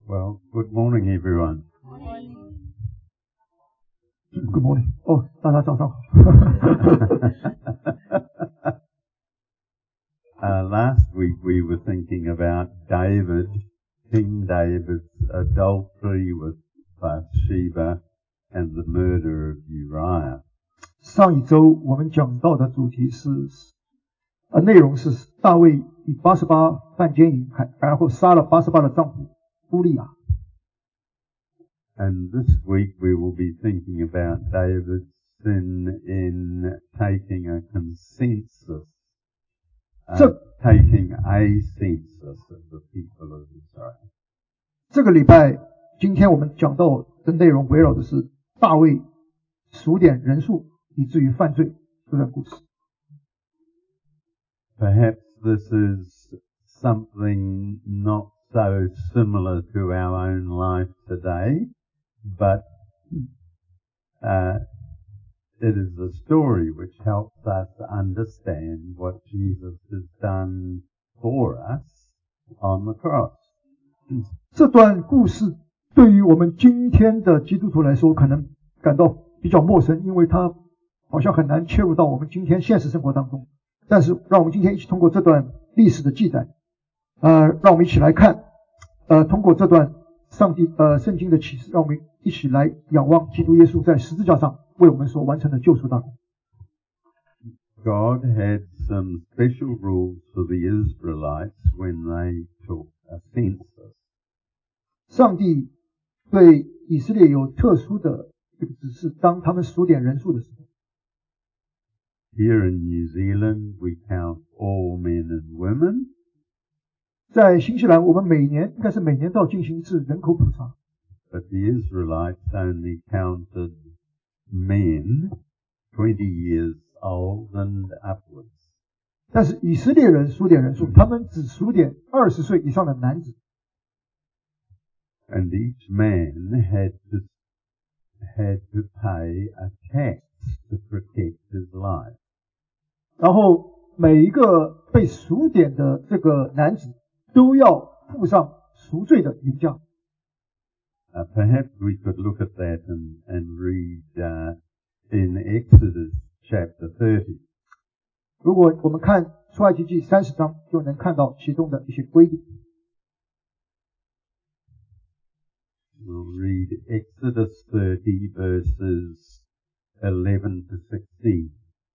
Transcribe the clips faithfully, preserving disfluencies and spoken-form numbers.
Well, good morning, everyone. Good morning. 哦，大家早上好。 uh, last week we were thinking about David, King David's adultery with Bathsheba and the murder of Uriah. 上一周我们讲到的主题是，呃，内容是大卫以八十八犯奸淫，然后杀了八十八的丈夫乌利亚。 And this week we will be thinking about David's sin in taking a consensus, uh, taking a census of the people of Israel. 这个礼拜，今天我们讲到的内容围绕的是大卫数点人数以至于犯罪这段故事。 Perhaps this is something not so similar to our own life today, but uh, it is a story which helps us understand what Jesus has done for us on the cross. 这段故事对于我们今天的基督徒来说可能感到比较陌生，因为它好像很难切入到我们今天现实生活当中。但是让我们今天一起通过这段历史的记载，呃，让我们一起来看，呃，通过这段上帝呃圣经的启示，让我们一起来仰望基督耶稣在十字架上为我们所完成的救赎大功。 God had some special rules for the Israelites when they took a census. 上帝对以色列有特殊的这个指示，当他们数点人数的时候。 Here in New Zealand, we count all men and women. 在新西兰，我们每年应该是每年都要进行一次人口普查。 But the Israelites only counted men twenty years old and upwards. 但是以色列人数点人数，他们只数点二十岁以上的男子。 And each man had to had to pay a tax to protect his life. 然后每一个被数点的这个男子都要付上赎罪的银价。 Uh, perhaps we could look at that and, and read uh, in Exodus chapter thirty. 如果我们看出埃及记三十章，就能看到其中的一些规定。 We'll read Exodus thirty verses eleven to sixteen.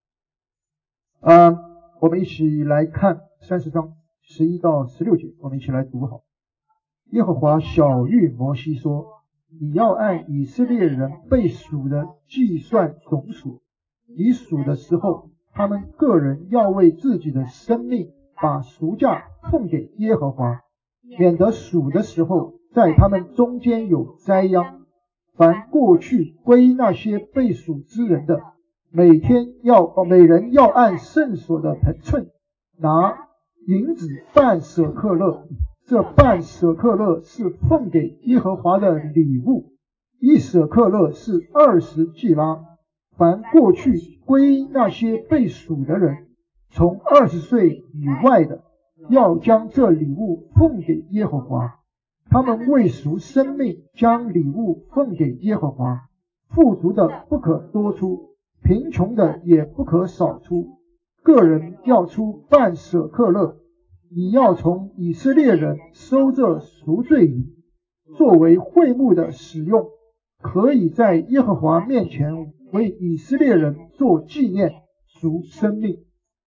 呃，我们一起来看三十章十一到十六节，我们一起来读好。耶和华晓谕摩西说：你要按以色列人被数的计算总数，你数的时候，他们个人要为自己的生命把赎价奉给耶和华，免得数的时候在他们中间有灾殃。凡过去归那些被数之人的，每天要每人要按圣所的盆寸拿银子半舍克勒，这半舍克勒是奉给耶和华的礼物，一舍克勒是二十季拉。凡过去归那些被数的人，从二十岁以外的，要将这礼物奉给耶和华。他们为赎生命，将礼物奉给耶和华。富足的不可多出，贫穷的也不可少出，个人要出半舍克勒。你要从以色列人收这赎罪银，作为会幕的使用，可以在耶和华面前为以色列人做纪念，赎生命。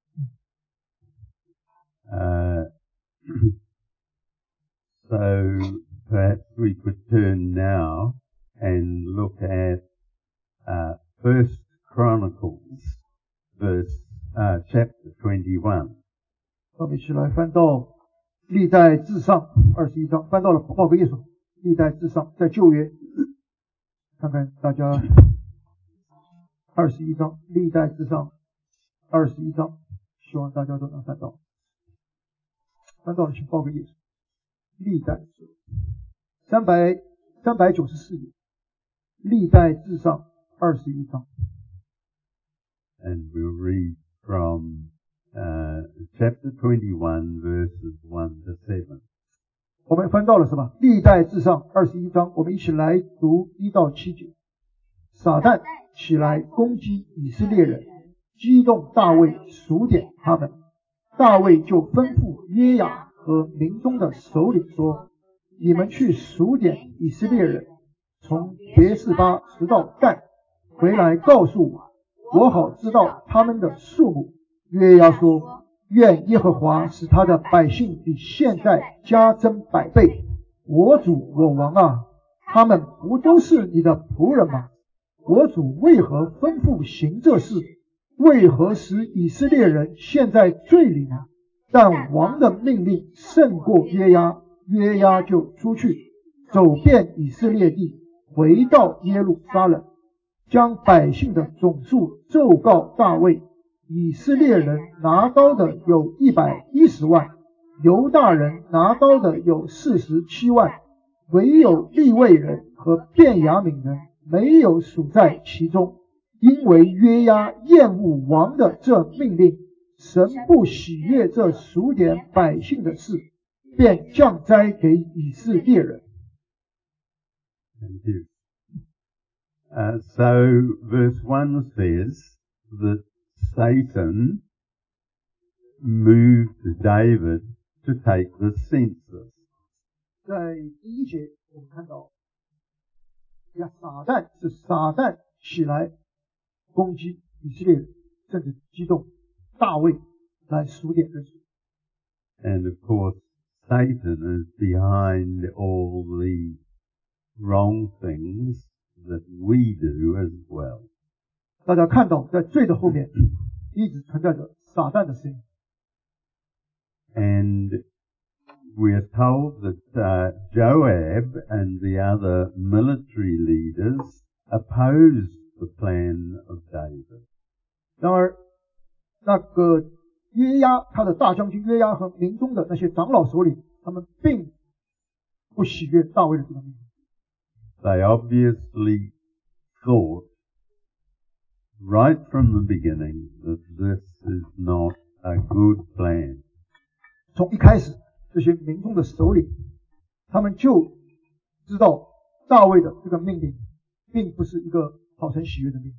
Uh, so perhaps we could turn now and look at uh, First Chronicles, verse uh, chapter twenty-one. 我们一起来翻到历代志上二十一章，翻到了报个页数，历代志上在旧约，看看大家二十一章，历代志上二十一章，希望大家都能翻到。翻到了请报个页数，历代三百三百九十四页，历代志上二十一章。 And we'll read from uh, chapter twenty-one, verses one to seven. 我们翻到了什么？历代志上二十一章，我们一起来读一到七节。撒旦起来攻击以色列人，激动大卫数点他们。大卫就吩咐约雅和民中的首领说：你们去数点以色列人，从别是巴直到但，回来告诉我，我好知道他们的数目。约雅说：愿耶和华使他的百姓比现在加增百倍。我主我王啊，他们不都是你的仆人吗？我主为何吩咐行这事？为何使以色列人陷在罪里呢？但王的命令胜过约押，约押就出去，走遍以色列地，回到耶路撒冷，将百姓的总数奏告大卫。以色列人拿刀的有一百一十万，犹大人拿刀的有四十七万，唯有利未人和便雅悯人没有属在其中。因为约押厌恶王的这命令，神不喜悦这数点百姓的事，便降灾给以色列人。 Thank you. Uh, so verse one says that Satan moved David to take the census. 在第一节我们看到，呀，撒旦是撒旦起来攻击以色列人，甚至激动大卫来数点人数。 And of course, Satan is behind all the wrong things that we do as well. 大家看到，在罪的后面一直存在着撒旦的声音。 And we are told that uh, Joab and the other military leaders opposed the plan of David. 然而，那个约押，他的大将军约押和民中的那些长老首领，他们并不喜悦大卫的这个命令。 They obviously thought right from the beginning that this is not a good plan. 从一开始，这些民众的首领，他们就知道大卫的这个命令并不是一个讨神喜悦的命令。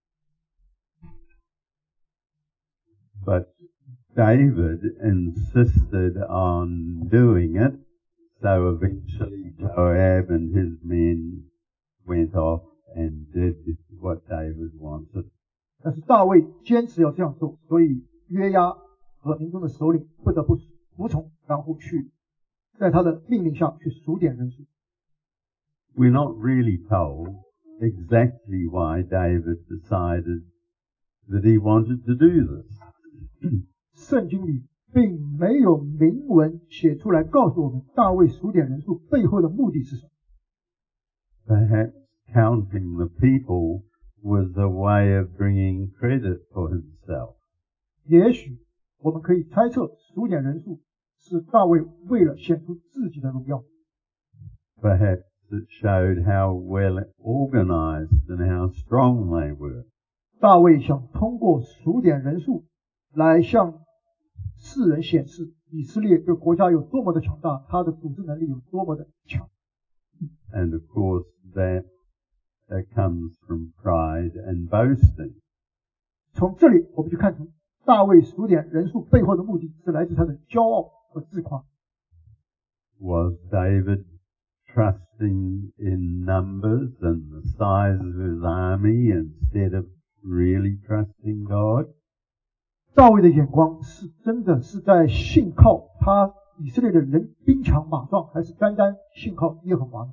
But David insisted on doing it, so eventually Joab and his men went off and did what David wanted. 但是大卫坚持要这样做，所以约押和民众的首领不得不服从，然后去在他的命令下去数点人数。 We're not really told exactly why David decided that he wanted to do this. 圣经里并没有明文写出来告诉我们大卫数点人数背后的目的是什么。 Perhaps counting the people was a way of bringing credit for himself. 也许我们可以猜测，数点人数是大卫为了显出自己的荣耀。 Perhaps it showed how well organized and how strong they were. 大卫想通过数点人数来向世人显示以色列这个国家有多么的强大，他的组织能力有多么的强。 And of course that uh, comes from pride and boasting. 从这里我们就看出大卫数点人数背后的目的是来自他的骄傲和自夸。 Was David trusting in numbers and the size of his army instead of really trusting God? 大卫的眼光是真的是在信靠他以色列的人兵强马壮，还是单单信靠耶和华呢？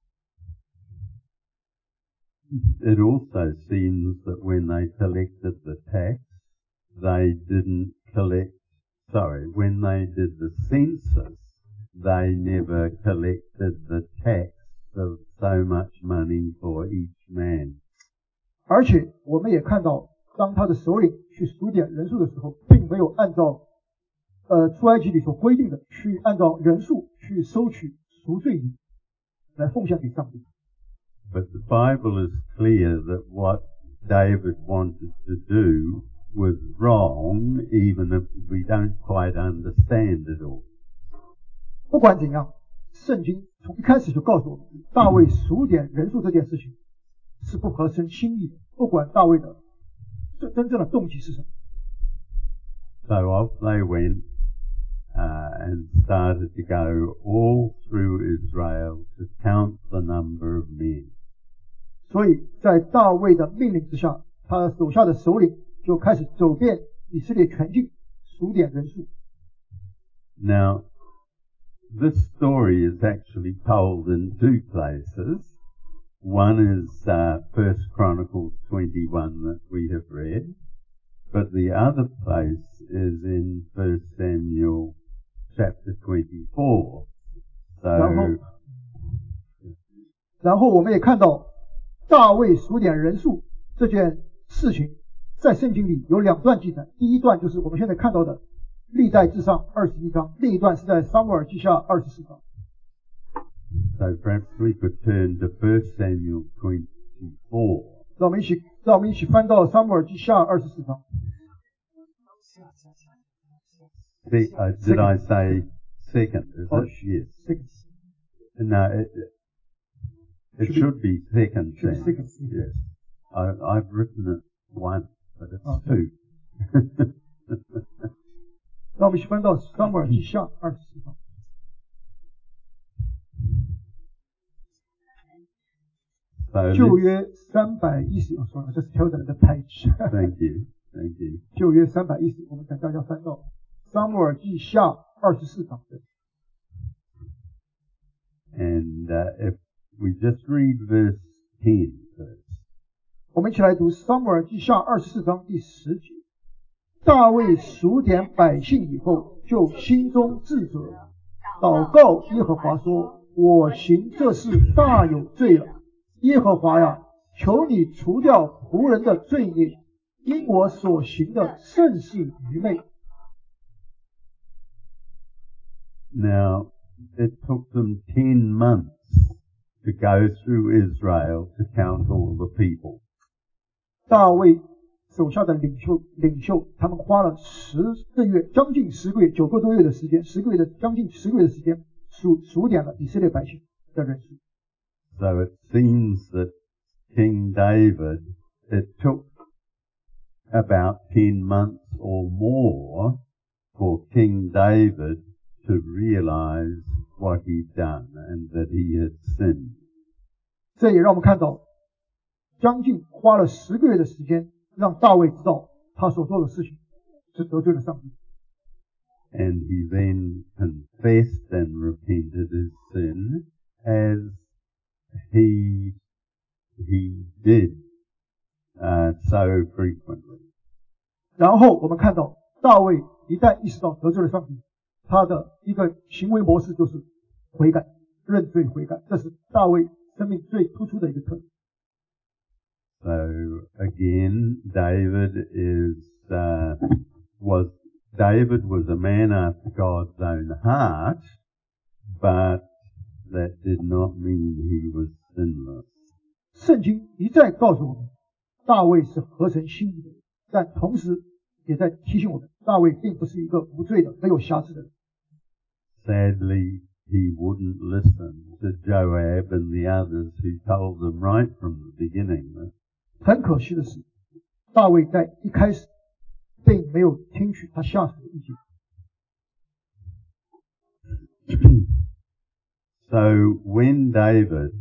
It also seems that when they collected the tax, they didn't collect, sorry, when they did the census, they never collected the tax of so much money for each man. 而且我们也看到，当他的首领去数点人数的时候，并没有按照呃出埃及里所规定的去按照人数去收取赎罪礼来奉献给上帝。 But the Bible is clear that what David wanted to do was wrong, even if we don't quite understand it all. 不管怎样， 圣经从一开始就告诉我们，大卫数点人数这件事情是不合神心意的，不管大卫的真真正的动机是什么。 So off they went uh, and started to go all through Israel to count the number of men. 所以在大卫的命令之下，他手下的首领就开始走遍以色列全境，数点人数。 Now, this story is actually told in two places. One is uh, First Chronicles twenty-one that we have read, but the other place is in First Samuel chapter twenty-four. 然后 So, 然后我们也看到大卫数点人数这件事情在圣经里有两段记载，第一段就是我们现在看到的历代志上二十一章，另一段是在撒母耳记下二十四章。 so perhaps we could turn to First Samuel twenty-four. 让我们一起让我们一起翻到撒母耳记下二十四章。 The, uh, did I say second? Is Oh, it? Yes. Second. No, it, it Should should be second should be then. second. Yes. I, I've written it once, but it's Okay. two. 让我们一起翻到撒母耳记下二十四章。 So 旧 let's- 约三百一十，我说了，这是 tell them the page。 thank you, thank you. 旧约三百一十，我们等大家翻到撒母耳记下二十四章。 And uh, if we just read verse ten first. 我们一起来读撒母耳记下二十四章第十节。大卫数点百姓以后，就心中自责，祷告耶和华说：我行这事大有罪了。耶和华呀，求你除掉仆人的罪孽，因我所行的甚是愚昧。 Now, it took them ten months to go through Israel to count all the people. 大卫手下的领袖领袖，他们花了十个月，将近十个月，九个多月的时间，十个月的将近十个月的时间，数数点了以色列百姓的人数。 So it seems that King David, it took about ten months or more for King David to realize what he'd done and that he had sinned. 这也让我们看到，将近花了十个月的时间，让大卫知道他所做的事情是得罪了上帝。 And he then confessed and repented his sin as he he did uh, so frequently. 然后我们看到，大卫一旦意识到得罪了上帝，他的一个行为模式就是悔改、认罪悔改，这是大卫生命最突出的一个特点。 So again, David is uh, was David was a man after God's own heart, but that did not mean he was sinless. 圣经一再告诉我们，大卫是合神心意的人，但同时也在提醒我们，大卫并不是一个无罪的、没有瑕疵的人。 Sadly, he wouldn't listen to Joab and the others who told them right from the beginning that 很可惜的是，大卫在一开始并没有听取他下属的意见。 So when David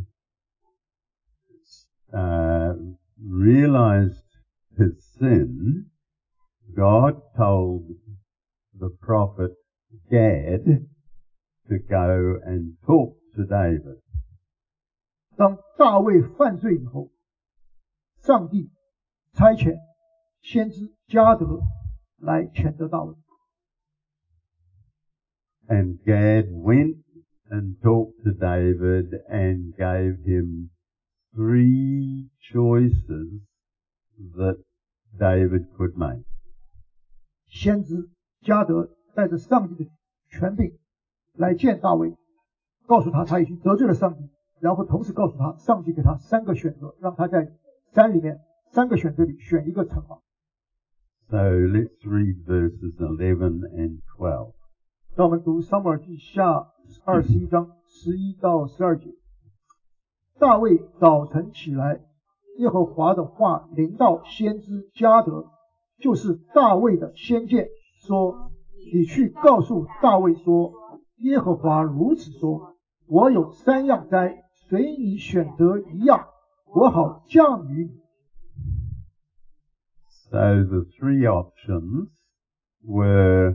uh, realized his sin, God told the prophet Gad to go and talk to David. 当大卫犯罪以后，上帝差遣先知迦得来谴责大卫。 And Gad went and talked to David and gave him three choices that David could make. 先知迦得带着上帝的权柄来见大卫，告诉他他已经得罪了上帝，然后同时告诉他，上帝给他三个选择，让他在山里面三个选择里选一个惩罚。 So let's read verses eleven and twelve. 让我们读撒母耳记下二十一章十一到十二节。大卫早晨起来，耶和华的话临到先知迦得，就是大卫的先见，说：你去告诉大卫说，耶和华如此说，我有三样灾，随你选择一样，我好降于你。 So the three options were,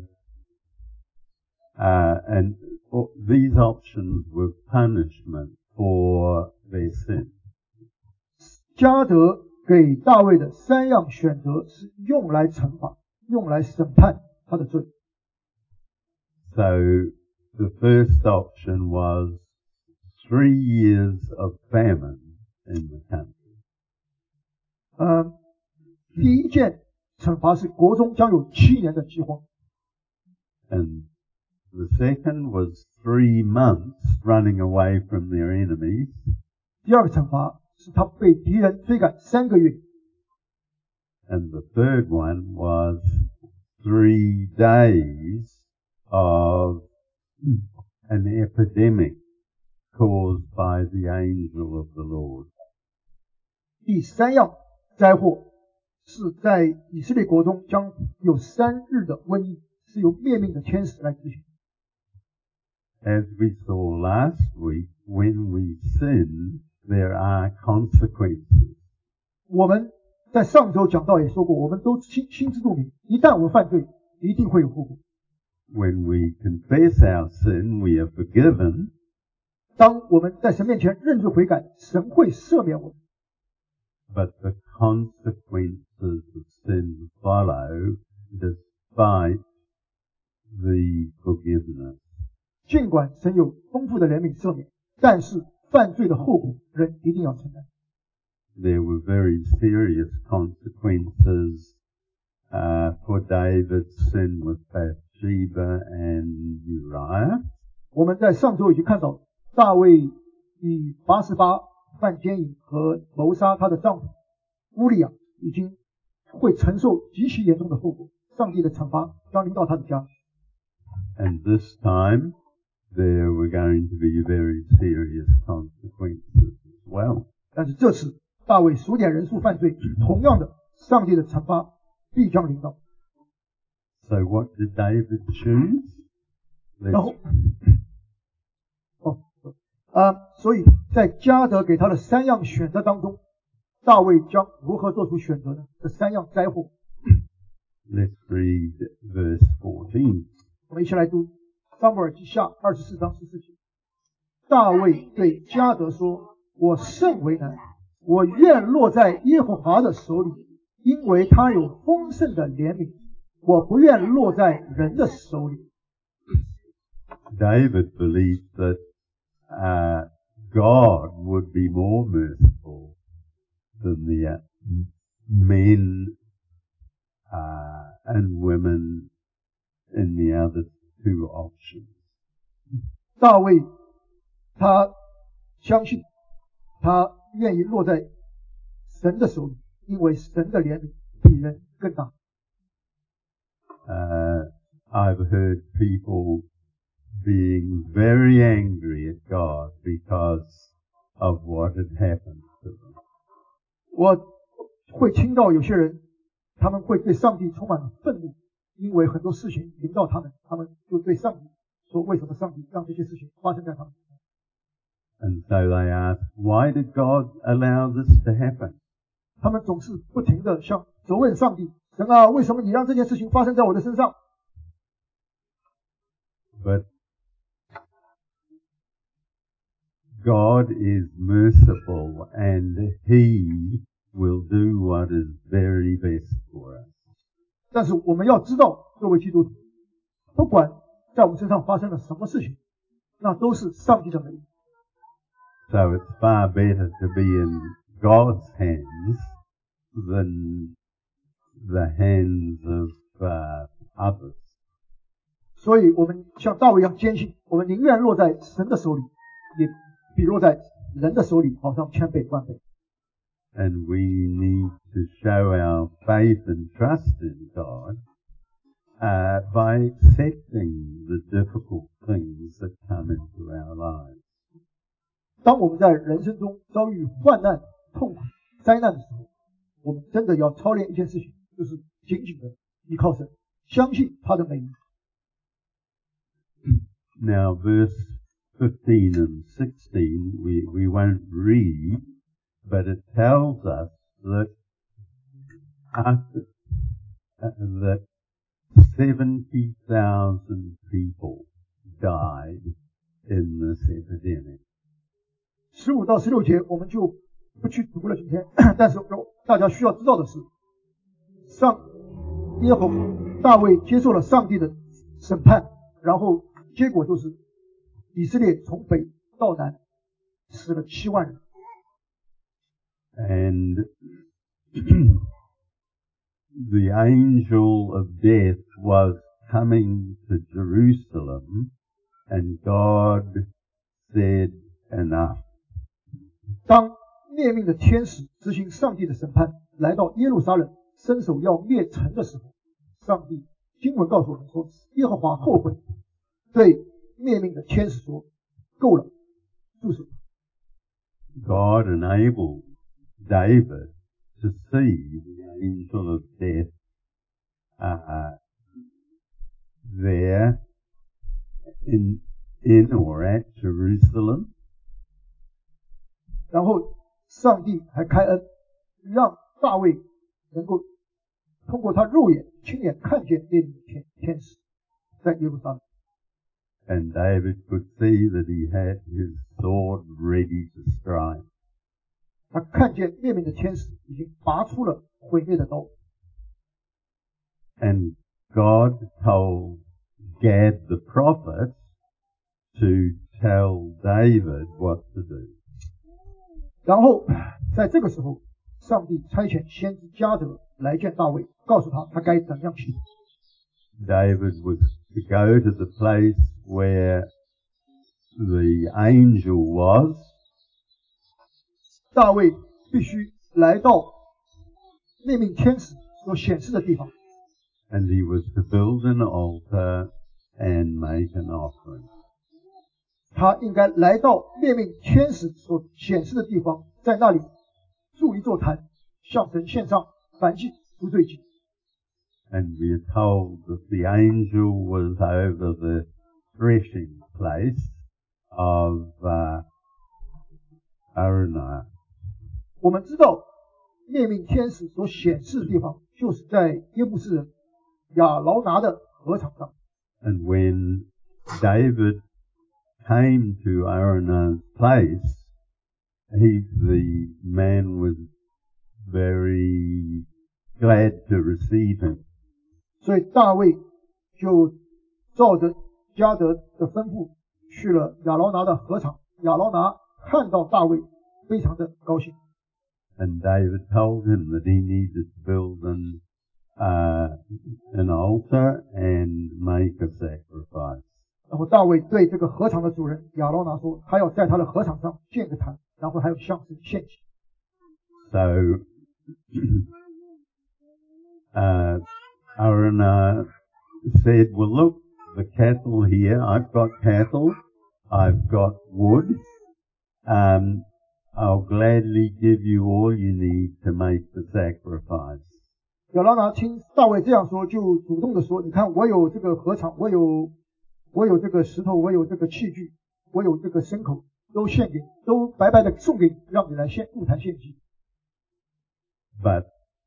uh, and oh, these options were punishment for their sin. 迦得给大卫的三样选择是用来惩罚，用来审判他的罪。 So the first option was three years of famine in the country. 呃，第一件惩罚是国中将有七年的饥荒。 And the second was three months running away from their enemies. 第二个惩罚是他被敌人追赶三个月。 And the third one was three days of an epidemic caused by the angel of the Lord. 第三样灾祸是在以色列国中将有三日的瘟疫，是由灭命的天使来执行。 As we saw last week, when we sin, there are consequences. 我们在上周讲到也说过，我们都心心知肚明，一旦我们犯罪，一定会有后果。 When we confess our sin, we are forgiven. 当我们在神面前认罪悔改，神会赦免我们。 But the consequences of sin follow despite the forgiveness. 尽管神有丰富的怜悯赦免，但是犯罪的后果人一定要承担。 There were very serious consequences uh, for David's sin with Bathsheba and Uriah. 我们在上周已经看到大卫以八十八犯奸淫和谋杀他的丈夫乌利亚，已经会承受极其严重的后果，上帝的惩罚将临到他的家。 And this time, there were going to be very serious consequences as well. 但是这次大卫数点人数犯罪，同样的，上帝的惩罚必将临到。 So what did David choose? 然后 Let's-， 哦，呃，所以在迦得给他的三样选择当中，大卫将如何做出选择呢？这三样灾祸， let's read verse fourteen. 我们一起来读撒母耳记下二十四章十四节。大卫对迦得说：“我甚为难，我愿落在耶和华的手里，因为他有丰盛的怜悯，我不愿落在人的手里。” David believed that uh, God would be more merciful than the uh, men uh, and women in the other two options. 大卫他相信，他愿意落在神的手里，因为神的怜悯比人更大。 Uh, I've heard people being very angry at God because of what had happened to them. 我会听到有些人，他们会对上帝充满了愤怒，因为很多事情临到他们，他们就对上帝说：为什么上帝让这些事情发生在他们身上？ And so they ask, why did God allow this to happen? 他们总是不停的向责问上帝：神啊，为什么你让这件事情发生在我的身上？ But God is merciful and He will do what is very best for us. 但是我们要知道，作为基督徒，不管在我们身上发生了什么事情，那都是上帝的美意。 So it's far better to be in God's hands than the hands of uh, others. 所以我们像大卫一样坚信，我们宁愿落在神的手里，也比落在人的手里好上千倍万倍。 And we need to show our faith and trust in God uh, by accepting the difficult things that come into our lives. 当我们在人生中遭遇患难、痛苦、灾难的时候，我们真的要操练一件事情，就是紧紧的依靠神，相信他的美意。 Now, verse fifteen and sixteen, we, we won't read, but it tells us that after, uh, that seventy thousand people died in this epidemic. 十五到十六节我们就不去读了今天，但是大家需要知道的是，上耶和华大卫接受了上帝的审判，然后结果就是以色列从北到南死了七万人。 And the angel of death was coming to Jerusalem, and God said, enough. 当灭命的天使执行上帝的审判，来到耶路撒冷，伸手要灭城的时候，上帝经文告诉我们说，耶和华后悔，对灭命的天使说，够了，住手。 God enabled David to see the angel of death uh, there in, in or at Jerusalem. 然后上帝还开恩，让大卫能够通过他肉眼亲眼看见灭命的天天使在耶路撒冷。 And David could see that he had his sword ready to strike. 他看见灭命的天使已经拔出了毁灭的刀。 And God told Gad the prophet to tell David what to do. 然后在这个时候，上帝差遣先知迦得来见大卫，告诉他他该怎样行。 David was to go to the place where the angel was. 大卫必须来到灭命天使所显示的地方。 And he was to build an altar and make an offering. 他应该来到灭命天使所显示的地方，在那里筑一座坛，向神献上燔祭、赎罪祭。 And we are told that the angel was over the threshing place of uh, Araunah. 我们知道灭命天使所显示的地方，就是在耶布斯人亚劳拿的禾场上。 And when David came to Araunah's place, he, the man was very glad to receive him. 所以大卫就照着迦得的吩咐去了亚劳拿的禾场。亚劳拿看到大卫，非常的高兴。 And David told him that he needed to build an, uh, an altar and make a sacrifice. 然后大卫对这个禾场的主人亚劳拿说，他要在他的禾场上建个坛，然后还要向神献祭。 So, uh, Araunah said, well, look, the cattle here, I've got cattle, I've got wood, um, I'll gladly give you all you need to make the sacrifice. 亚劳拿听大卫这样说，就主动的说，你看我有这个禾场，我有我有这个石头，我有这个器具，我有这个牲口，都献给你，都白白的送给你，让你来献入坛献祭。 But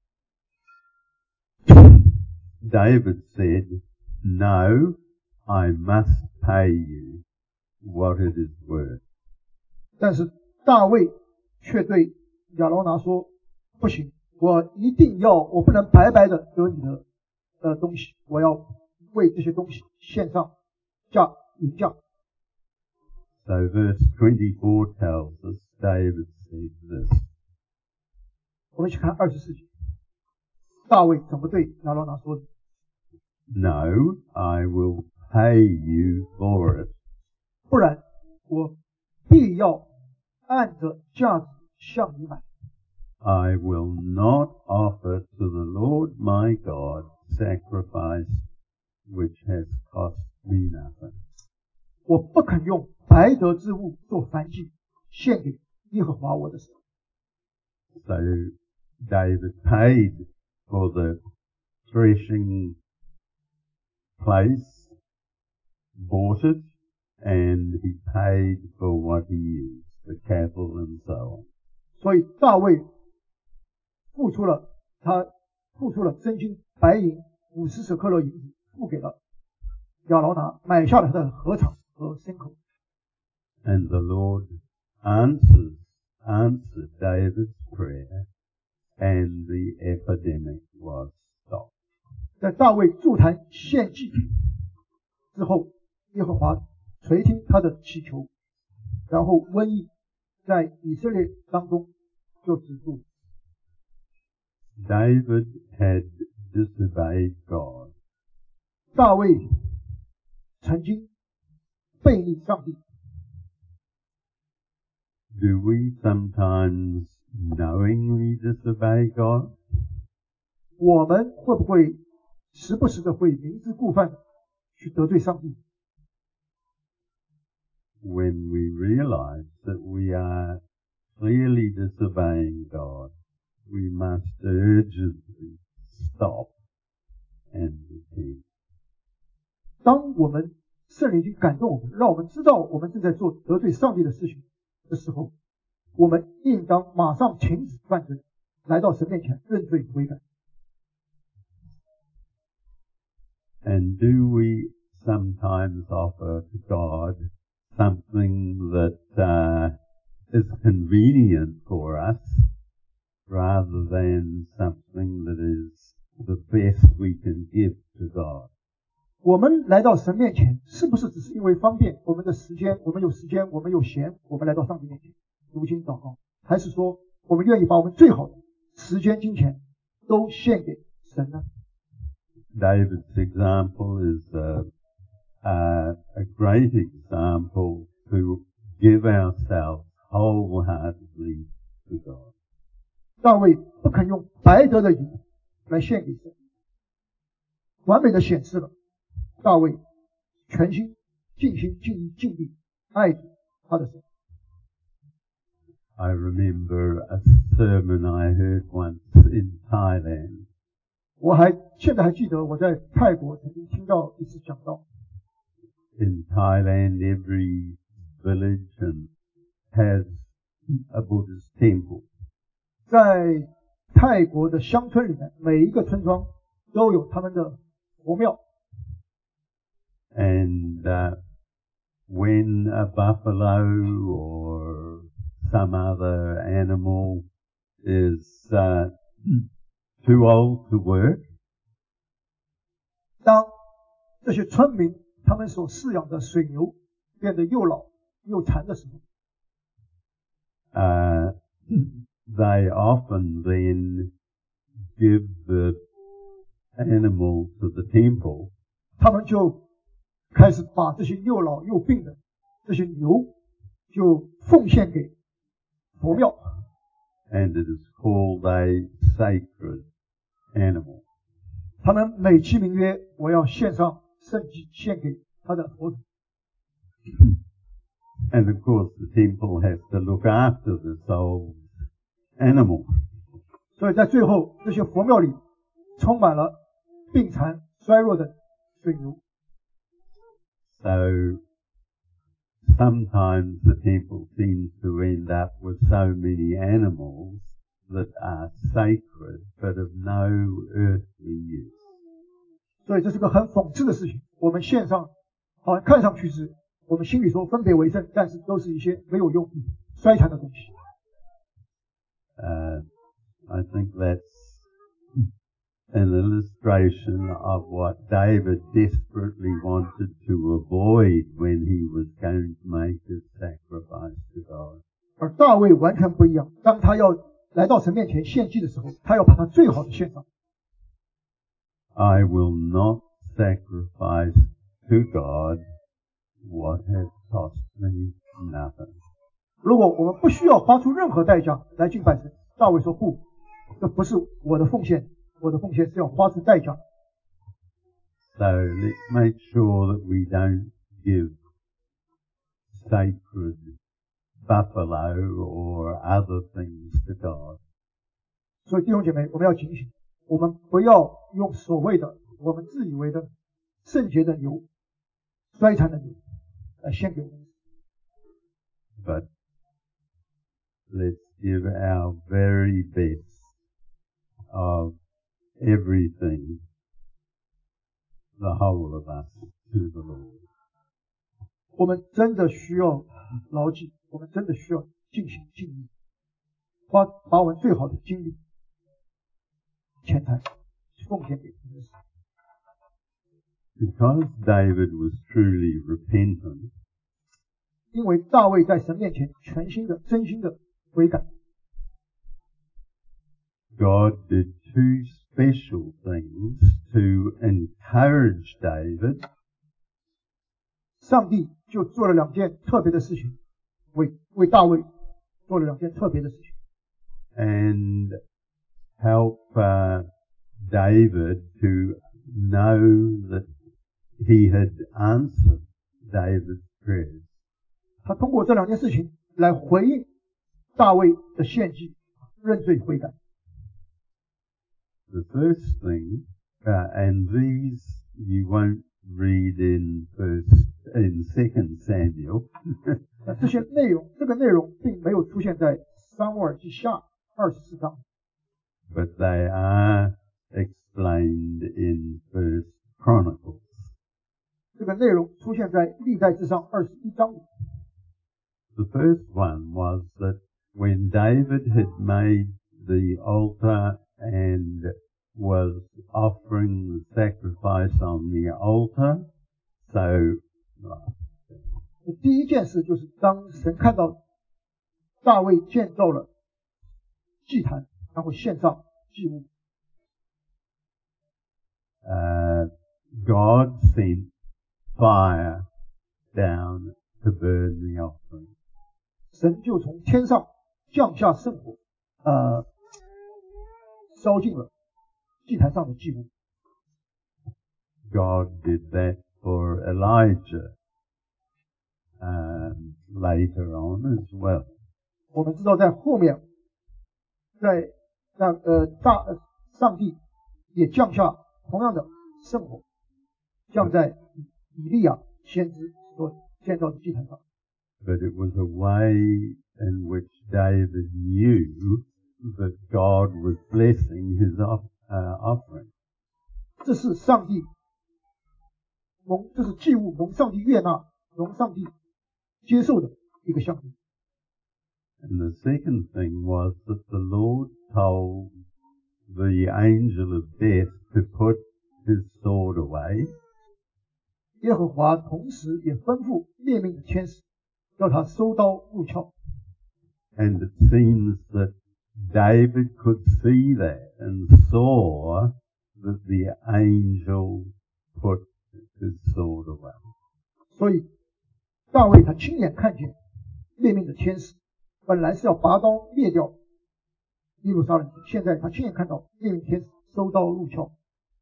David said, no, I must pay you what it is worth. 但是大卫却对亚劳拿说，不行，我一定要，我不能白白的得你的呃东西，我要为这些东西献上价银价。 So verse twenty-four tells us David said this. 我们一起看二十四节，大卫怎么对亚劳拿说的？ No, I will pay you for it. 不然我必要按着价值向你买。 I will not offer to the Lord my God sacrifice which has cost me nothing. 我不肯用白得之物做燔祭， 献给耶和华我的神。 So David paid for the threshing place, bought it, and he paid for what he used, the cattle and so on. 所以大卫付出了他付出了真金白银五十舍克勒银子，付给了亚劳拿，买下了他的禾场和牲口。 And the Lord answers, answered David's prayer, and the epidemic was stopped. 在大卫筑坛献祭之后，耶和华垂听他的祈求，然后瘟疫在以色列当中就止住。 David had disobeyed God. 大卫曾经背逆上帝。 Do we sometimes knowingly disobey God? 我们会不会时不时的会明知故犯的去得罪上帝？ When we realize that we are clearly disobeying God, we must urgently stop and repent. 当我们圣灵已经感动我们，让我们知道我们正在做得罪上帝的事情的时候，我们应当马上停止犯罪，来到神面前认罪悔改。 And do we sometimes offer to God something that uh, is convenient for us rather than something that is the best we can give to God? 我们来到神面前，是不是只是因为方便我们的时间，我们有时间，我们有闲，我们来到上帝面前读经祷告，还是说我们愿意把我们最好的时间、金钱都献给神呢？ David's example is a, a, a great example to give ourselves wholeheartedly to God. 大卫不肯用白得的银来献给神，完美的显示了大卫全心、尽心、尽意、尽力爱主他的神。 I remember a sermon I heard once in Thailand. 我还现在还记得我在泰国曾经听到一次讲道。 In Thailand, every village and has a Buddhist temple. 在泰国的乡村里面，每一个村庄都有他们的佛庙。 And uh, when a buffalo or some other animal is uh, too old to work, 当这些村民他们所饲养的水牛变得又老又残的时候， uh, they often then give the animal to the temple 他们就开始把这些又老又病的这些牛就奉献给佛庙， and it is called a sacred animal. 他们美其名曰我要献上圣祭，献给他的佛祖。 And of course the temple has to look after this old animal. 所以在最后，这些佛庙里充满了病残衰弱的水牛。 So sometimes the temple seems to end up with so many animals that are sacred but of no earthly use. 所以这是个很讽刺的事情。我们献上好像看上去是我们心里说分别为圣，但是都是一些没有用、衰残的东西。 Uh, I think that's an illustration of what David desperately wanted to avoid when he was going to make his sacrifice to God. 而大卫完全不一样，当他要来到神面前献祭的时候，他要把他最好的献上。 I will not sacrifice to God what has cost me nothing. 如果我们不需要花出任何代价来敬拜神，大卫说不，这不是我的奉献，我的奉献是要花出代价。 So let's make sure that we don't give sacred buffalo or other things to God. 所以弟兄姐妹，我们要警醒，我们不要用所谓的我们自以为的圣洁的牛、衰残的牛来献给我们。 But let's give our very best of everything, the whole of us, to the Lord. 我们真的需要牢记，我们真的需要尽心尽力，把把我们最好的精力、钱财奉献给我们的神。 Because David was truly repentant, 因为大卫在神面前全心的、真心的悔改， God did two special things to encourage David 上帝就做了两件特别的事情，为为大卫做了两件特别的事情， and help uh, David to know that he had answered David's prayers. 他通过这两件事情来回应大卫的献祭、认罪悔改。 The first thing, uh, and these you won't read in first in Second Samuel, 这些内容，这个内容并没有出现在撒母耳记下二十四章， but they are explained in First Chronicles. 这个内容出现在历代志上二十一章里。 The first one was that when David had made the altar and was offering the sacrifice on the altar, so 第一件事就是当神看到大卫建造了祭坛，他会献上祭物。 uh, God sent fire down to burn the offering. 神就从天上降下圣火，呃，烧尽了祭坛上的祭物。 God did that for Elijah um, later on as well. 我们知道在后面，在那呃大呃上帝也降下同样的圣火，降在以以利亚先知所建造的祭坛上。 But it was a way in which David knew that God was blessing his off, uh, offering. 这是上帝蒙，这是祭物蒙上帝悦纳、蒙上帝接受的一个象征。 And the second thing was that the Lord told the angel of death to put his sword away. 耶和华同时也吩咐灭命的天使，要他收刀入鞘。 And it seems that David could see that and saw that the angel put his sword away. 所以大卫他亲眼看见灭命的天使本来是要拔刀灭掉耶路撒冷城，现在他亲眼看到灭命天使收刀入鞘。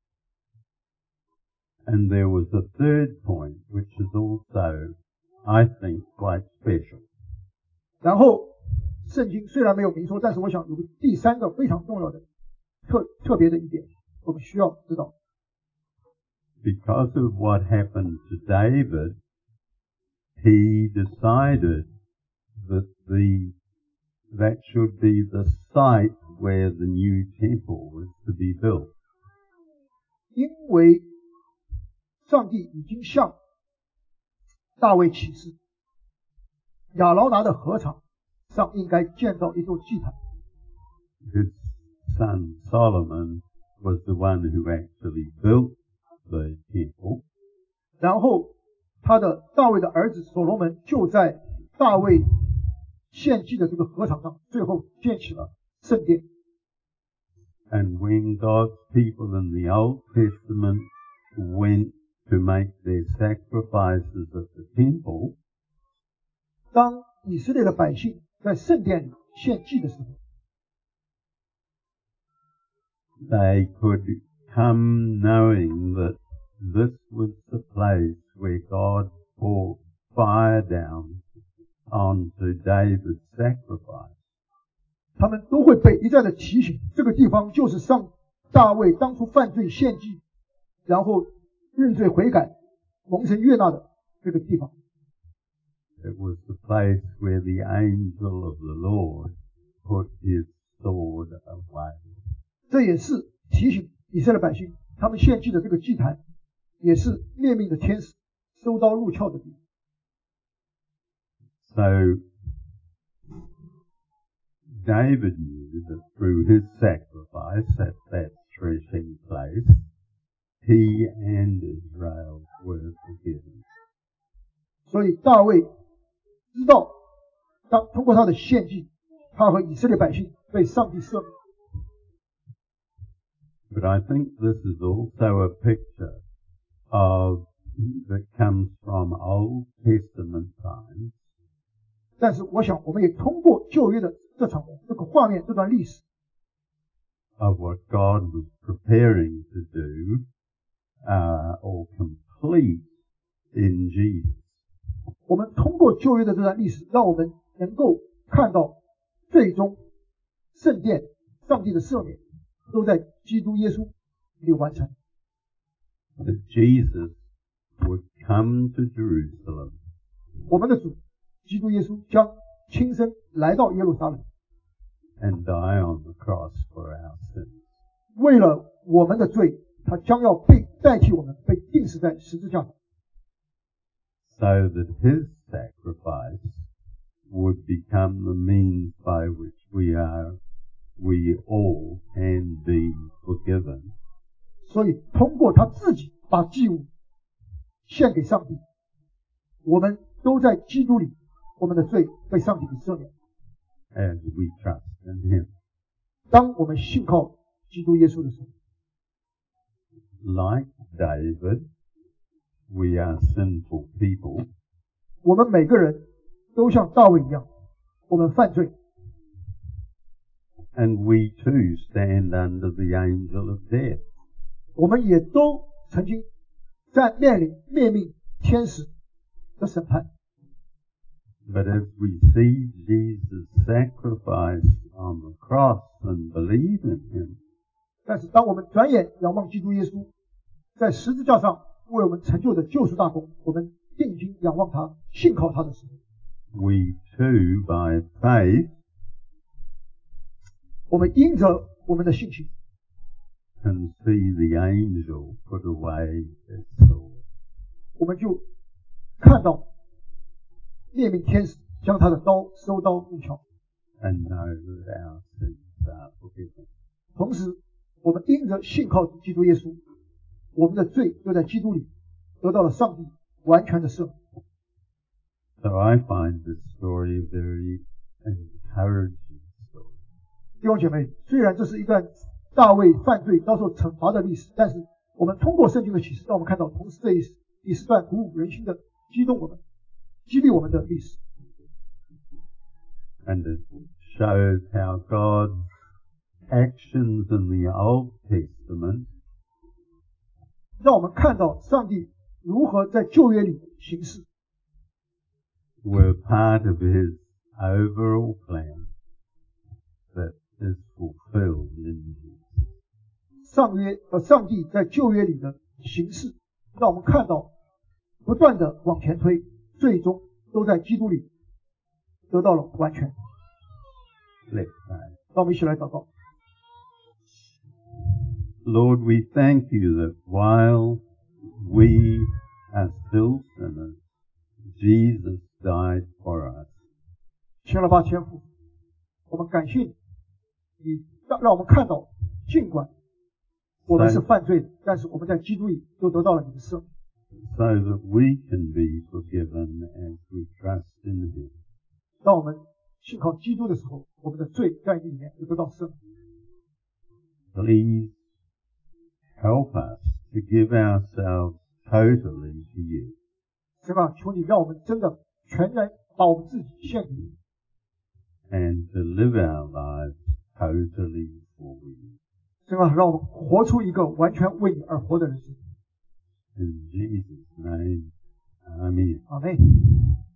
And there was a third point, which is also, I think, quite special. 然后圣经虽然没有明说，但是我想有个第三个非常重要的特特别的一点，我们需要知道。 Because of what happened to David, he decided that the that should be the site where the new temple was to be built. 因为上帝已经向大卫启示，亚劳拿的禾场上应该建造一座祭坛。 His son Solomon was the one who actually built the temple. 然后他的大卫的儿子所罗门就在大卫献祭的这个禾场上，最后建起了圣殿。 And when God's people in the Old Testament went to make their sacrifices at the temple, 当以色列的百姓在圣殿里献祭的时候， they could come knowing that this was the place where God poured fire down onto David's sacrifice. 他们都会被一再的提醒，这个地方就是上大卫当初犯罪献祭，然后认罪悔改，蒙神悦纳的这个地方。 It was the place where the angel of the Lord put his sword away. 这也是提醒以色列百姓，他们献祭的这个祭坛，也是灭命的天使收刀入鞘的地方。 So David knew that through his sacrifice at that threshing place, he and Israel were forgiven. 所以大卫知道，当通过他的献祭，他和以色列百姓被上帝赦免。 But I think this is also a picture of that comes from Old Testament times. 但是我想，我们也通过旧约的这场这个画面，这段历史 of what God was preparing to do uh, or complete in Jesus. 我们通过旧约的这段历史，让我们能够看到最终圣殿上帝的赦免都在基督耶稣里完成。 That Jesus would come to Jerusalem 我们的主基督耶稣将亲身来到耶路撒冷， and die on the cross for our sins. 为了我们的罪，他将要被代替我们，被钉死在十字架上。 So that his sacrifice would become the means by which we are, we all can be forgiven. 所以通过他自己把祭物献给上帝，我们都在基督里，我们的罪被上帝给赦免。 As we trust in him. 当我们信靠基督耶稣的时候， Like David, we are sinful people. 我们每个人都像大卫一样，我们犯罪， And we too stand under the angel of death. 我们也都曾经在面临灭命天使的审判。 But as we see Jesus' sacrifice on the cross and believe in him, 但是当我们转眼仰望基督耶稣在十字架上为我们成就的救赎大功，我们定睛仰望他，信靠他的时候， we too, by faith, 我们因着我们的信心， can see the angel put away his sword. 我们就看到灭命天使将他的刀收刀入鞘， And know that our sins are forgiven. 同时我们因着信靠基督耶稣，我们的罪就在基督里得到了上帝完全的赦免。 So I find this story a very encouraging story. 弟兄姐妹，虽然这是一段大卫犯罪遭受惩罚的历史，但是我们通过圣经的启示，让我们看到，同时这一也是段鼓舞人心的、激动我们、激励我们的历史。 And it shows how God's actions in the Old Testament 让我们看到上帝如何在旧约里行事， were part of his overall plan that is fulfilled in Jesus. 上约和上帝在旧约里的行事，让我们看到不断的往前推，最终都在基督里得到了完全。 Let's pray. 让我们一起来祷告。 Lord, we thank you that while we are still sinners, Jesus died for us. 亲爱的爸天父，我们感谢你，你让让我们看到，尽管我们是犯罪的，但是我们在基督里都得到了你的赦免， so that we can be forgiven as we trust in him. 当我们信靠基督的时候，我们的罪在你里面就得到赦免。 Please help us to give ourselves totally to you. 神啊，求你让我们真的全然把我们自己献给你， and to live our lives totally for you. 神啊，让我们活出一个完全为你而活的人生。 In Jesus' name, Amen. 阿们。